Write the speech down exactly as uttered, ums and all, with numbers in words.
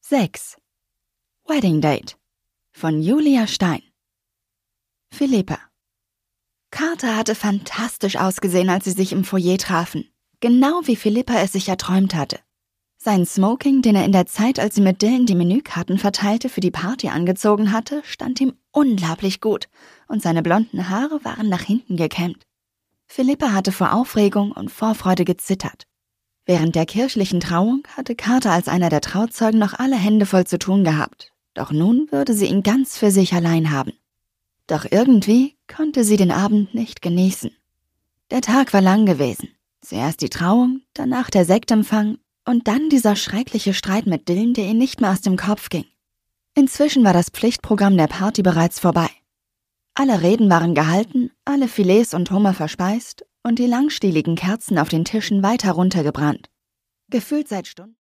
sechs. Wedding Date von Julia Stein. Philippa. Carter hatte fantastisch ausgesehen, als sie sich im Foyer trafen. Genau wie Philippa es sich erträumt hatte. Sein Smoking, den er in der Zeit, als sie mit Dylan die Menükarten verteilte, für die Party angezogen hatte, stand ihm unglaublich gut und seine blonden Haare waren nach hinten gekämmt. Philippa hatte vor Aufregung und Vorfreude gezittert. Während der kirchlichen Trauung hatte Carter als einer der Trauzeugen noch alle Hände voll zu tun gehabt. Doch nun würde sie ihn ganz für sich allein haben. Doch irgendwie konnte sie den Abend nicht genießen. Der Tag war lang gewesen. Zuerst die Trauung, danach der Sektempfang und dann dieser schreckliche Streit mit Dylan, der ihr nicht mehr aus dem Kopf ging. Inzwischen war das Pflichtprogramm der Party bereits vorbei. Alle Reden waren gehalten, alle Filets und Hummer verspeist und die langstieligen Kerzen auf den Tischen weiter runtergebrannt. Gefühlt seit Stunden